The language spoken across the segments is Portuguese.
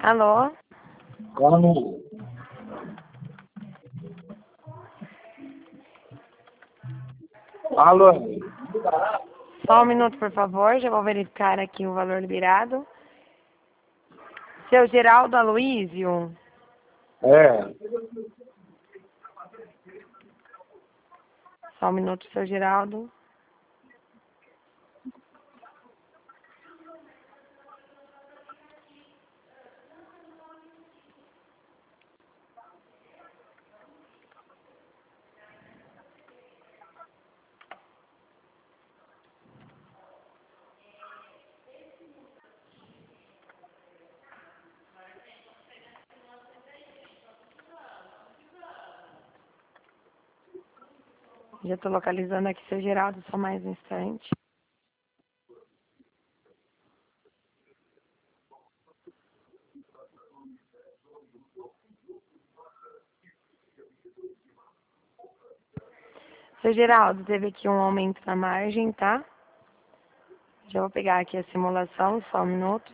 Alô? Como? Alô? Só um minuto, por favor. Já vou verificar aqui o valor liberado. Seu Geraldo Aloísio? É. Só um minuto, seu Geraldo. Já estou localizando aqui seu Geraldo, só mais um instante. Seu Geraldo, teve aqui um aumento na margem, tá? Já vou pegar aqui a simulação, só um minuto.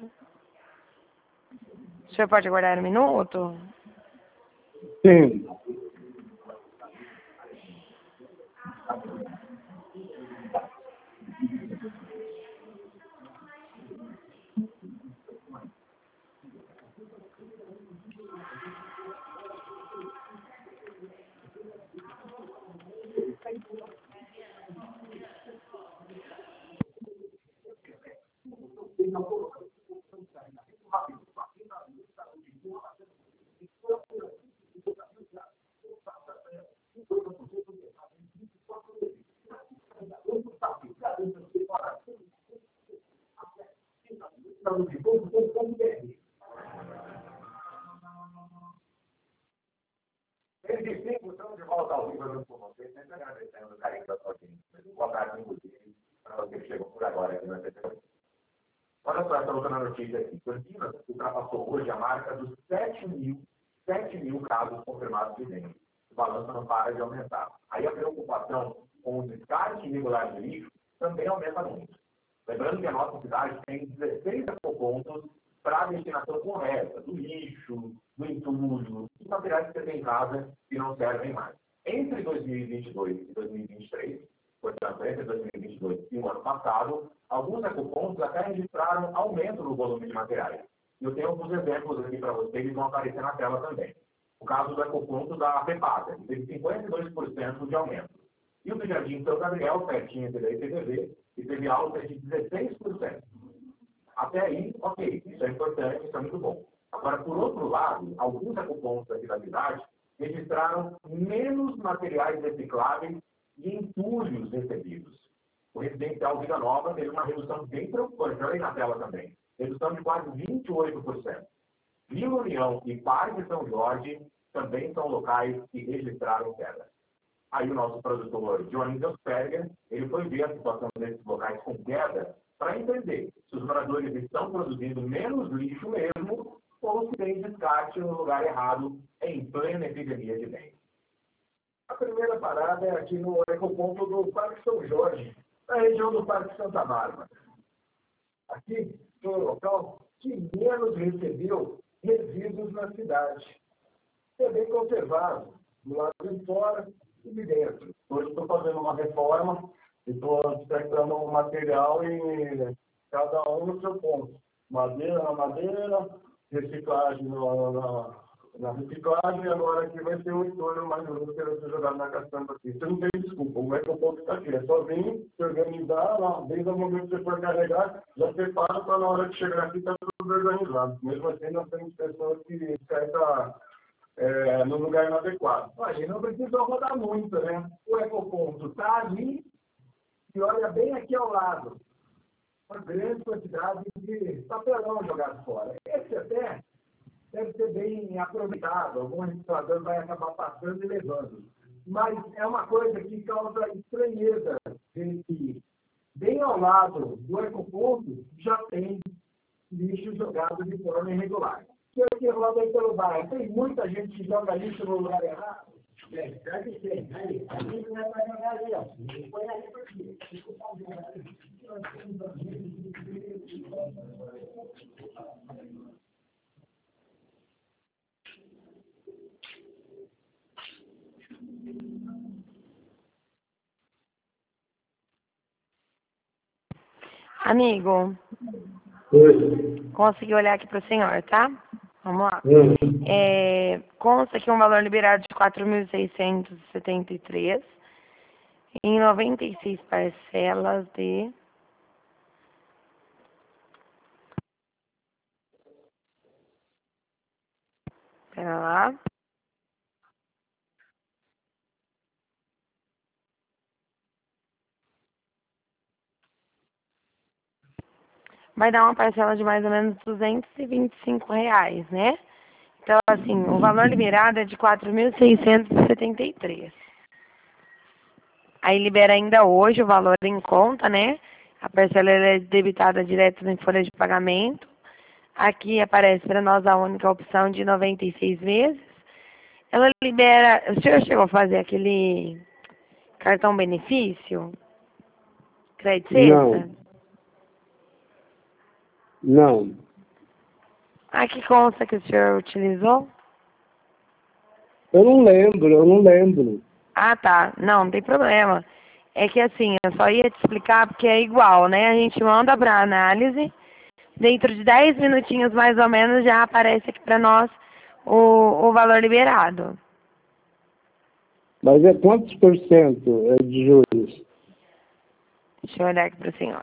O senhor pode aguardar um minuto? Sim. Estamos de volta ao vivo com vocês, sempre agradecendo o carinho da sua audiência. Boa tarde, inclusive, para você que chegou por agora aqui na TV. Olha só essa outra notícia aqui. Campinas ultrapassou hoje a marca dos 7 mil casos confirmados de dengue. O balanço não para de aumentar. Aí a preocupação com o descarte irregular de lixo também aumenta muito. Lembrando que a nossa cidade tem 16 ecopontos para a destinação correta do lixo, do entulho, dos materiais que você tem em casa que não servem mais. Entre 2022 e 2023, portanto, entre 2022 e o ano passado, alguns ecopontos até registraram aumento no volume de materiais. E eu tenho alguns exemplos aqui para vocês, que vão aparecer na tela também. O caso do ecoponto da Pepasa, que teve 52% de aumento. E o do Jardim São Gabriel, pertinho da IPTV, que teve alta de 16%. Até aí, ok, isso é importante, isso é muito bom. Agora, por outro lado, alguns ecopontos aqui da cidade registraram menos materiais recicláveis e entulhos recebidos. O residencial Vida Nova teve uma redução bem preocupante, olha aí na tela também, redução de quase 28%. Vila União e Parque São Jorge também são locais que registraram queda. Aí o nosso produtor, Johnny Delsperger, ele foi ver a situação desses locais com queda para entender se os moradores estão produzindo menos lixo mesmo ou se tem descarte no lugar errado em plena epidemia de dengue. A primeira parada é aqui no ecoponto do Parque São Jorge, na região do Parque Santa Bárbara. Aqui foi o local que menos recebeu resíduos na cidade. É bem conservado, do lado de fora e de dentro. Hoje estou fazendo uma reforma e estou despectando o material e cada um no seu ponto. Madeira na madeira, reciclagem na reciclagem, e agora aqui vai ser um entorno mais grosso que vai ser jogado na caçamba aqui. Você não tem desculpa, o ecoponto está aqui. É só vir, se organizar, lá, desde o momento que você for carregar, já prepara para na hora de chegar aqui está tudo organizado. Mesmo assim, nós temos pessoas que esquecem no lugar inadequado. Olha, não precisa rodar muito, né? O ecoponto está ali e olha bem aqui ao lado. Uma grande quantidade de papelão jogado fora. Esse até deve ser bem aproveitado. Algum reciclador vai acabar passando e levando. Mas é uma coisa que causa estranheza, que bem ao lado do ecoponto já tem lixo jogado de forma irregular. Que roda aí pelo bairro. Tem muita gente que joga lixo no lugar errado. Deve ser. Aí, a gente não é para jogar ali, ó. Põe aí por quê? Amigo, Oi. consegui olhar aqui para o senhor, tá? Vamos lá. Hum. Consta aqui um valor liberado de 4.673 em 96 parcelas de... Pera lá. Vai dar uma parcela de mais ou menos R$ 225, né? Então, assim, o valor liberado é de 4.673. Aí libera ainda hoje o valor em conta, né? A parcela ela é debitada direto em folha de pagamento. Aqui aparece para nós a única opção de 96 vezes. Ela libera... O senhor chegou a fazer aquele cartão benefício? Crédito Não, sexta? não. Aqui consta que o senhor utilizou? Eu não lembro. Ah, tá. Não, não tem problema. É que assim, eu só ia te explicar porque é igual, né? A gente manda para análise, dentro de 10 minutinhos mais ou menos já aparece aqui para nós o valor liberado. Mas é quantos por cento é de juros? Deixa eu olhar aqui para o senhor.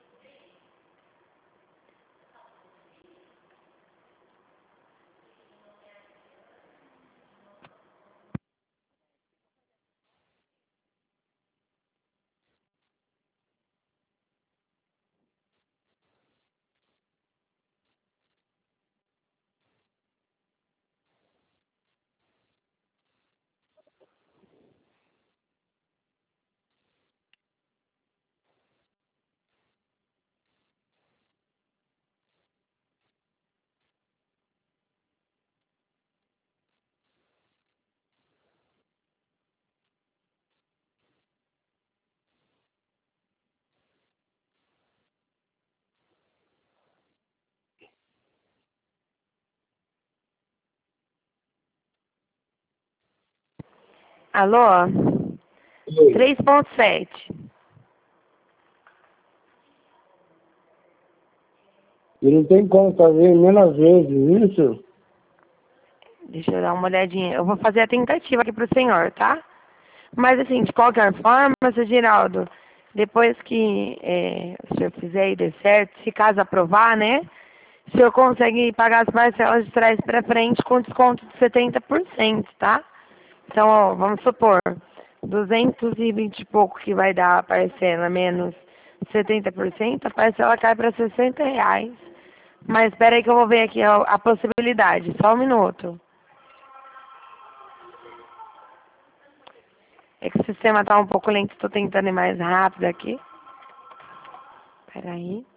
Alô? Oi. 3,7. E não tem como fazer menos vezes isso? Deixa eu dar uma olhadinha. Eu vou fazer a tentativa aqui para o senhor, tá? Mas assim, de qualquer forma, seu Geraldo, depois que o senhor fizer e der certo, se caso aprovar, né? O senhor consegue pagar as parcelas de trás para frente com desconto de 70%, tá? Então, ó, vamos supor, 220 e pouco que vai dar a parcela menos 70%, a parcela cai para R$ 60. Mas espera aí que eu vou ver aqui a possibilidade, só um minuto. É que o sistema tá um pouco lento, estou tentando ir mais rápido aqui. Espera aí.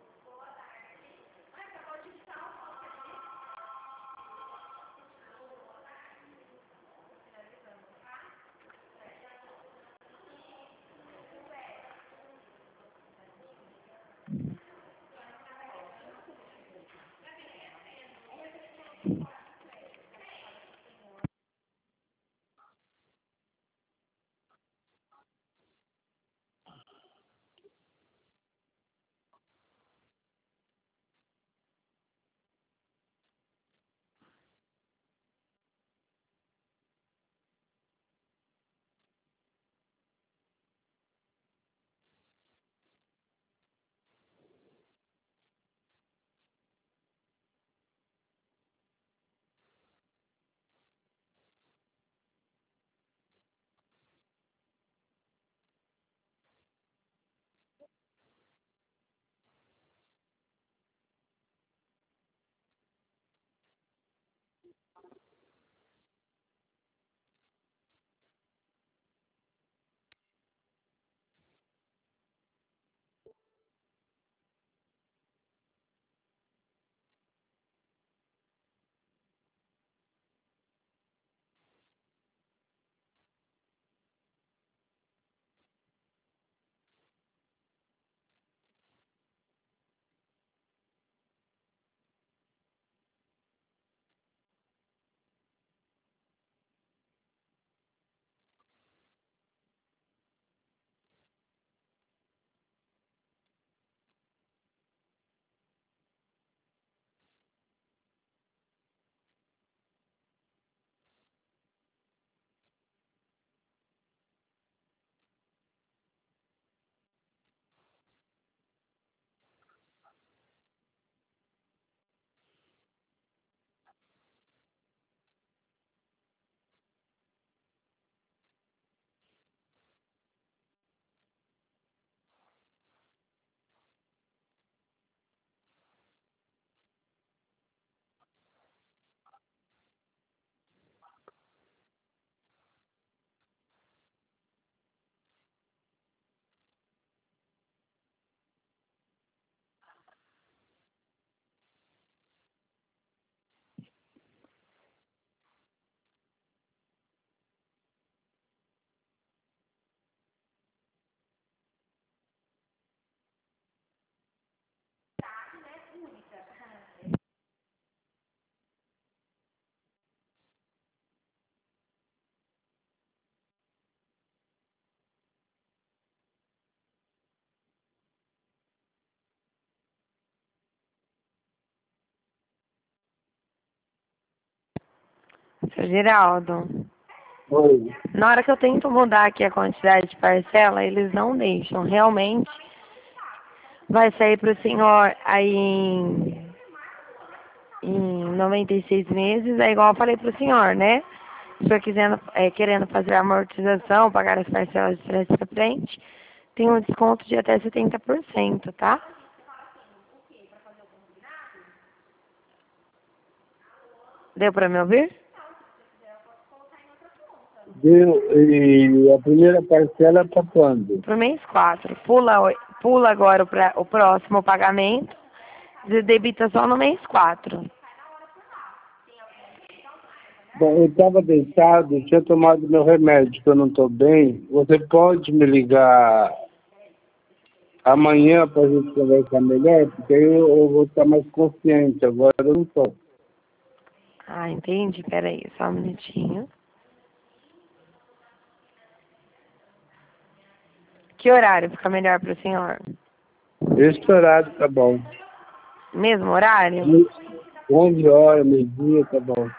Seu Geraldo, Oi. na hora que eu tento mudar aqui a quantidade de parcela, eles não deixam. Realmente, vai sair para o senhor aí em 96 meses, é igual eu falei para o senhor, né? Se o senhor querendo fazer a amortização, pagar as parcelas de trás para frente, tem um desconto de até 70%, tá? Deu para me ouvir? E a primeira parcela para quando? Pro mês 4. Pula agora o próximo pagamento e debita só no mês 4. Bom, eu estava deitado, tinha tomado meu remédio, que eu não estou bem. Você pode me ligar amanhã para a gente conversar melhor? Porque aí eu vou estar mais consciente. Agora eu não estou. Ah, entendi. Peraí, só um minutinho. Que horário fica melhor pro senhor? Esse horário tá bom. Mesmo horário? 11 horas, meio-dia, tá bom.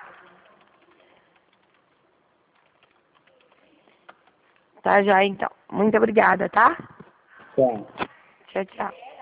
Tá já, então. Muito obrigada, tá? Tá. Tchau, tchau.